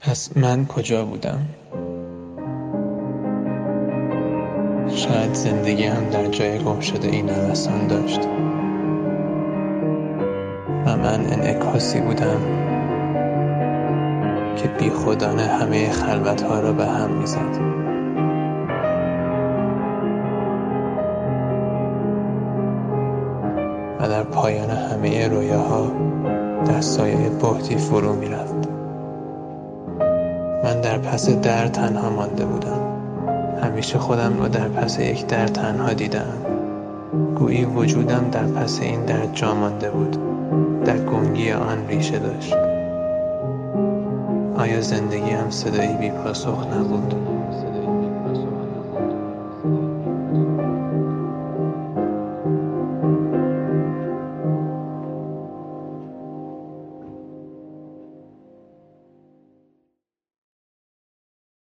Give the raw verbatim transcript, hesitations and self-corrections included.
پس من کجا بودم؟ شاید زندگی هم در جای گم شده این نوسان داشت و من انعکاسی بودم که بی خودانه همه خلوتها را به هم میزد. و در پایان همه رویاها در سایه بهتی فرو می رفت. من در پس در تنها مانده بودم. همیشه خودم را در پس یک در تنها دیدم. گویی وجودم در پس این در جا مانده بود. در گنگی آن ریشه داشت. آیا زندگی هم صدایی بی پاسخ نبود؟